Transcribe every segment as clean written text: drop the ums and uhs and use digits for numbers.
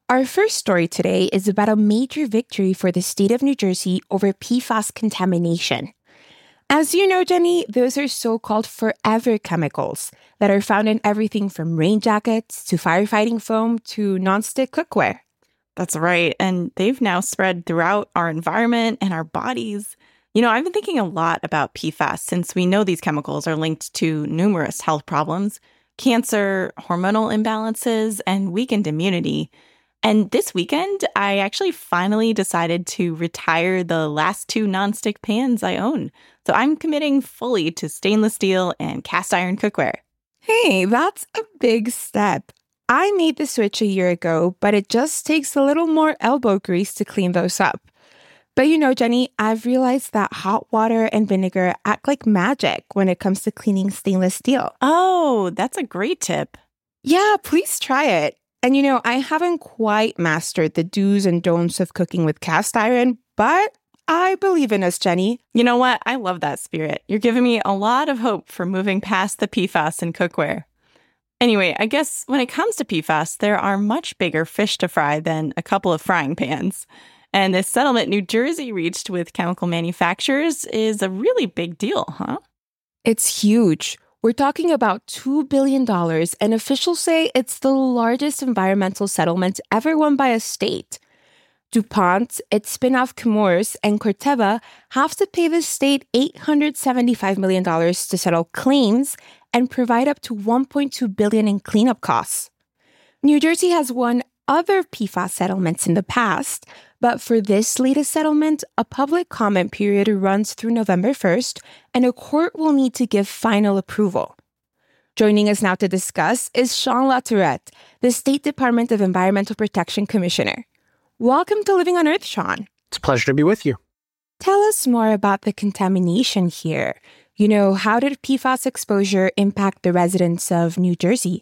Our first story today is about a major victory for the state of New Jersey over PFAS contamination. As you know, Jenny, those are so-called forever chemicals that are found in everything from rain jackets to firefighting foam to nonstick cookware. That's right. And they've now spread throughout our environment and our bodies. I've been thinking a lot about PFAS since we know these chemicals are linked to numerous health problems, cancer, hormonal imbalances, and weakened immunity. And this weekend, I actually finally decided to retire the last two nonstick pans I own. So I'm committing fully to stainless steel and cast iron cookware. Hey, that's a big step. I made the switch a year ago, but it just takes a little more elbow grease to clean those up. But Jenny, I've realized that hot water and vinegar act like magic when it comes to cleaning stainless steel. Oh, that's a great tip. Yeah, please try it. And I haven't quite mastered the do's and don'ts of cooking with cast iron, but I believe in us, Jenny. You know what? I love that spirit. You're giving me a lot of hope for moving past the PFAS in cookware. Anyway, I guess when it comes to PFAS, there are much bigger fish to fry than a couple of frying pans. And this settlement New Jersey reached with chemical manufacturers is a really big deal, huh? It's huge. We're talking about $2 billion, and officials say it's the largest environmental settlement ever won by a state. DuPont, its spin-off Chemours, and Corteva have to pay the state $875 million to settle claims and provide up to $1.2 billion in cleanup costs. New Jersey has won other PFAS settlements in the past, but for this latest settlement, a public comment period runs through November 1st, and a court will need to give final approval. Joining us now to discuss is Sean LaTourette, the State Department of Environmental Protection Commissioner. Welcome to Living on Earth, Sean. It's a pleasure to be with you. Tell us more about the contamination here. How did PFAS exposure impact the residents of New Jersey?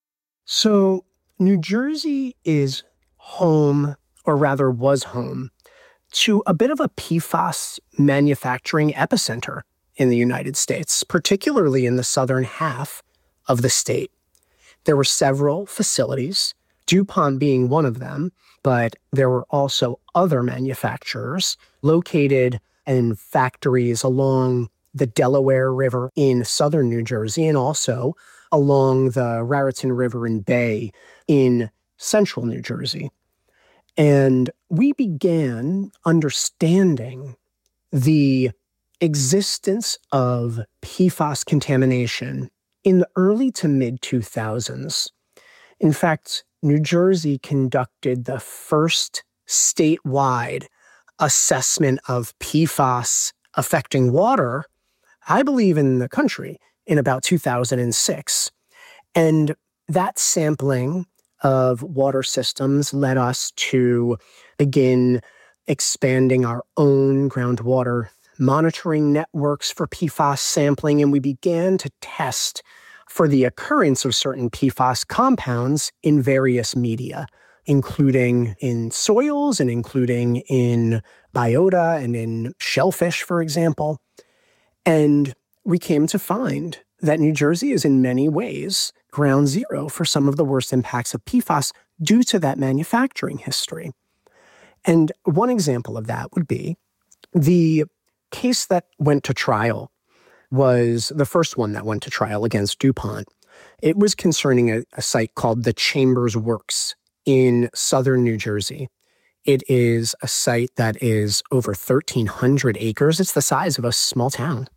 So, New Jersey is home, or rather was home, to a bit of a PFAS manufacturing epicenter in the United States, particularly in the southern half of the state. There were several facilities, DuPont being one of them, but there were also other manufacturers located in factories along the Delaware River in southern New Jersey and also along the Raritan River and Bay in central New Jersey. And we began understanding the existence of PFAS contamination in the early to mid-2000s. In fact, New Jersey conducted the first statewide assessment of PFAS affecting water, I believe, in the country in about 2006. And that sampling of water systems led us to begin expanding our own groundwater monitoring networks for PFAS sampling, and we began to test for the occurrence of certain PFAS compounds in various media, including in soils and including in biota and in shellfish, for example. And we came to find that New Jersey is in many ways ground zero for some of the worst impacts of PFAS due to that manufacturing history. And one example of that would be the case that went to trial was the first one that went to trial against DuPont. It was concerning a site called the Chambers Works in southern New Jersey. It is a site that is over 1,300 acres. It's the size of a small town.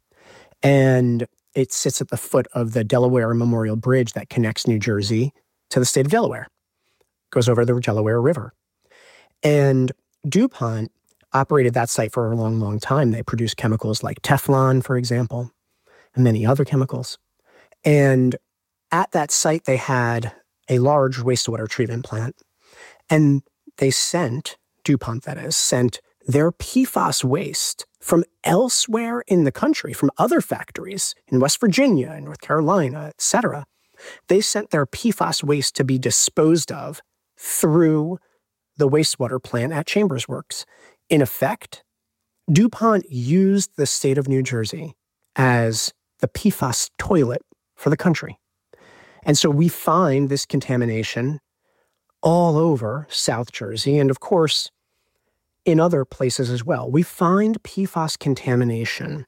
And it sits at the foot of the Delaware Memorial Bridge that connects New Jersey to the state of Delaware. Goes over the Delaware River. And DuPont operated that site for a long, long time. They produced chemicals like Teflon, for example, and many other chemicals. And at that site, they had a large wastewater treatment plant. And they DuPont that is, sent their PFAS waste from elsewhere in the country, from other factories in West Virginia and North Carolina, et cetera. They sent their PFAS waste to be disposed of through the wastewater plant at Chambers Works. In effect, DuPont used the state of New Jersey as the PFAS toilet for the country. And so we find this contamination all over South Jersey, and of course, in other places as well. We find PFAS contamination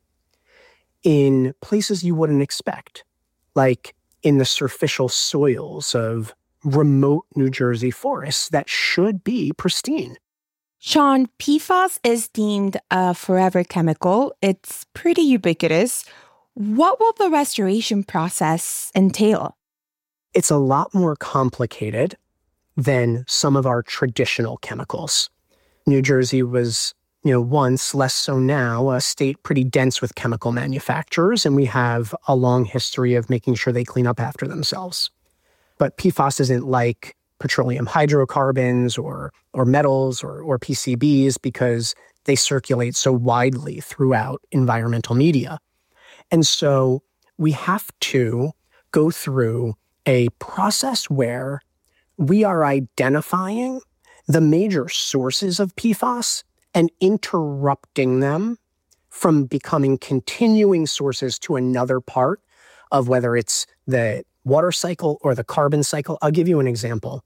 in places you wouldn't expect, like in the superficial soils of remote New Jersey forests that should be pristine. Sean, PFAS is deemed a forever chemical. It's pretty ubiquitous. What will the restoration process entail? It's a lot more complicated than some of our traditional chemicals. New Jersey was, once, less so now, a state pretty dense with chemical manufacturers, and we have a long history of making sure they clean up after themselves. But PFAS isn't like petroleum hydrocarbons or metals or PCBs because they circulate so widely throughout environmental media. And so we have to go through a process where we are identifying the major sources of PFAS and interrupting them from becoming continuing sources to another part of whether it's the water cycle or the carbon cycle. I'll give you an example.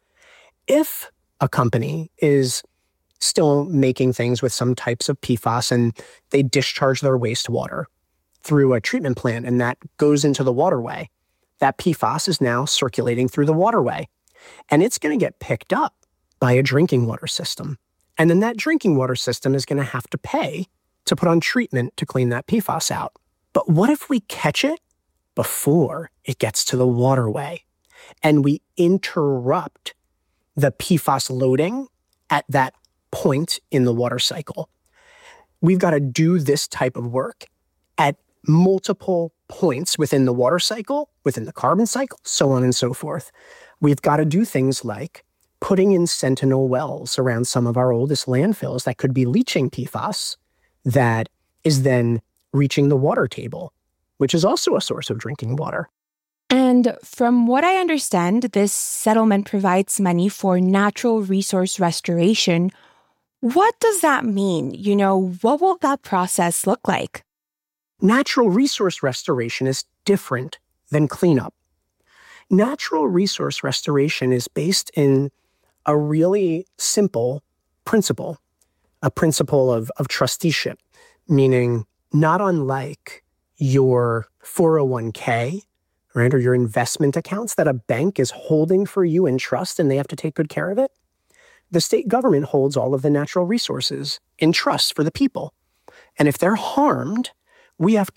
If a company is still making things with some types of PFAS and they discharge their wastewater through a treatment plant and that goes into the waterway, that PFAS is now circulating through the waterway and it's going to get picked up by a drinking water system. And then that drinking water system is going to have to pay to put on treatment to clean that PFAS out. But what if we catch it before it gets to the waterway and we interrupt the PFAS loading at that point in the water cycle? We've got to do this type of work at multiple points within the water cycle, within the carbon cycle, so on and so forth. We've got to do things like putting in sentinel wells around some of our oldest landfills that could be leaching PFAS that is then reaching the water table, which is also a source of drinking water. And from what I understand, this settlement provides money for natural resource restoration. What does that mean? What will that process look like? Natural resource restoration is different than cleanup. Natural resource restoration is based in a really simple principle, a principle of trusteeship, meaning not unlike your 401k, right, or your investment accounts that a bank is holding for you in trust and they have to take good care of it. The state government holds all of the natural resources in trust for the people. And if they're harmed, we are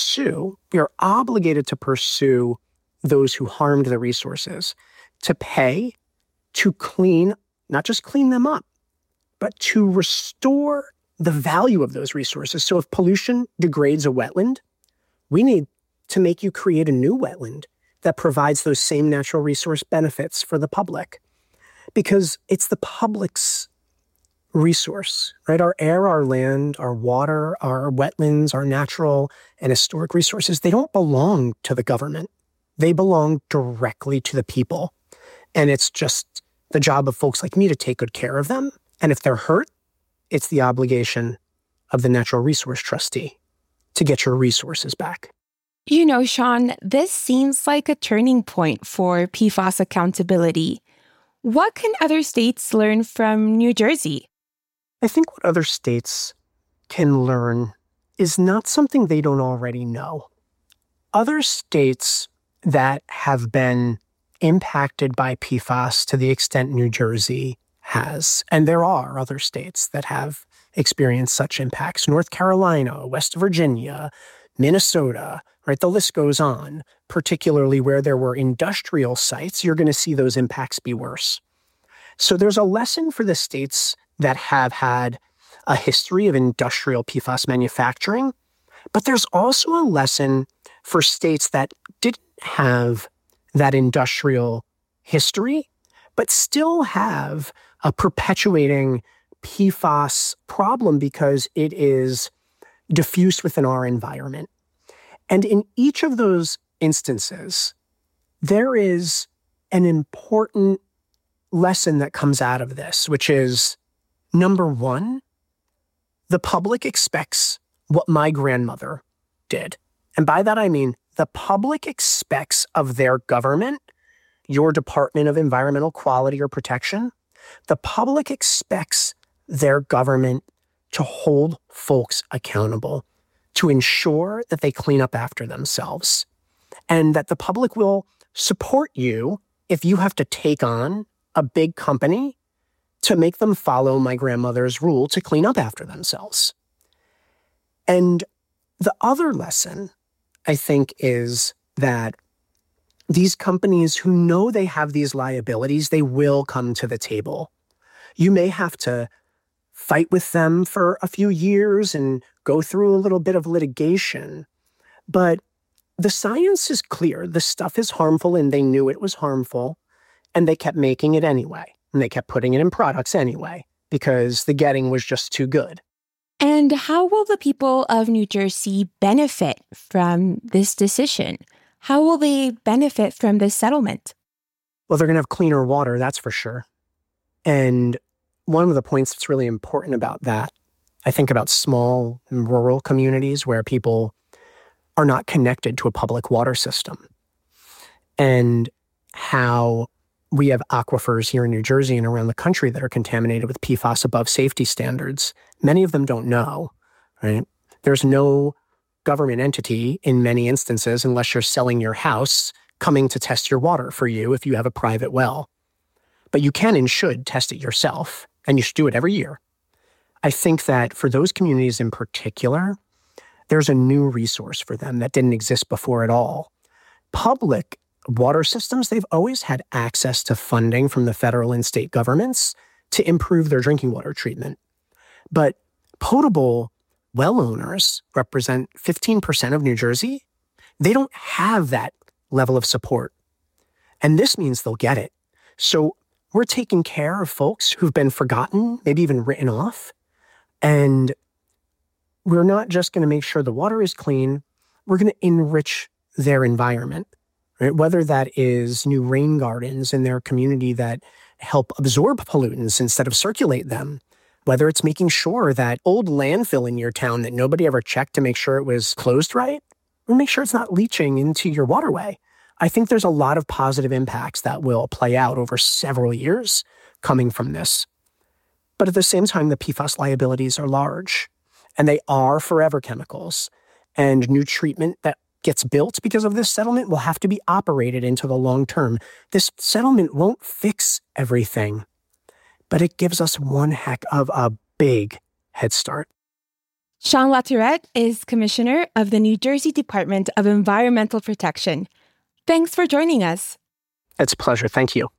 obligated to pursue those who harmed the resources, to pay, to clean, not just clean them up, but to restore the value of those resources. So if pollution degrades a wetland, we need to make you create a new wetland that provides those same natural resource benefits for the public. Because it's the public's resource, right? Our air, our land, our water, our wetlands, our natural and historic resources, they don't belong to the government. They belong directly to the people. And it's just the job of folks like me to take good care of them. And if they're hurt, it's the obligation of the natural resource trustee to get your resources back. Sean, this seems like a turning point for PFAS accountability. What can other states learn from New Jersey? I think what other states can learn is not something they don't already know. Other states that have been impacted by PFAS to the extent New Jersey has, and there are other states that have experienced such impacts, North Carolina, West Virginia, Minnesota, right? The list goes on. Particularly where there were industrial sites, you're going to see those impacts be worse. So there's a lesson for the states that have had a history of industrial PFAS manufacturing, but there's also a lesson for states that didn't have that industrial history, but still have a perpetuating PFAS problem because it is diffused within our environment. And in each of those instances, there is an important lesson that comes out of this, which is, number one, the public expects what my grandmother did. And by that, I mean the public expects of their government your Department of Environmental Quality or Protection, the public expects their government to hold folks accountable, to ensure that they clean up after themselves, and that the public will support you if you have to take on a big company to make them follow my grandmother's rule to clean up after themselves. And the other lesson, I think, is that these companies who know they have these liabilities, they will come to the table. You may have to fight with them for a few years and go through a little bit of litigation, but the science is clear. The stuff is harmful, and they knew it was harmful, and they kept making it anyway, and they kept putting it in products anyway, because the getting was just too good. And how will the people of New Jersey benefit from this decision? How will they benefit from this settlement? Well, they're going to have cleaner water, that's for sure. And one of the points that's really important about that, I think about small and rural communities where people are not connected to a public water system, and how we have aquifers here in New Jersey and around the country that are contaminated with PFAS above safety standards. Many of them don't know, right? There's no government entity in many instances, unless you're selling your house, coming to test your water for you if you have a private well. But you can and should test it yourself, and you should do it every year. I think that for those communities in particular, there's a new resource for them that didn't exist before at all. Public water systems, they've always had access to funding from the federal and state governments to improve their drinking water treatment. But potable well owners represent 15% of New Jersey. They don't have that level of support. And this means they'll get it. So we're taking care of folks who've been forgotten, maybe even written off. And we're not just going to make sure the water is clean, we're going to enrich their environment, right? Whether that is new rain gardens in their community that help absorb pollutants instead of circulate them, whether it's making sure that old landfill in your town that nobody ever checked to make sure it was closed right, or make sure it's not leaching into your waterway. I think there's a lot of positive impacts that will play out over several years coming from this. But at the same time, the PFAS liabilities are large. And they are forever chemicals. And new treatment that gets built because of this settlement will have to be operated into the long term. This settlement won't fix everything, but it gives us one heck of a big head start. Sean LaTourette is Commissioner of the New Jersey Department of Environmental Protection. Thanks for joining us. It's a pleasure. Thank you.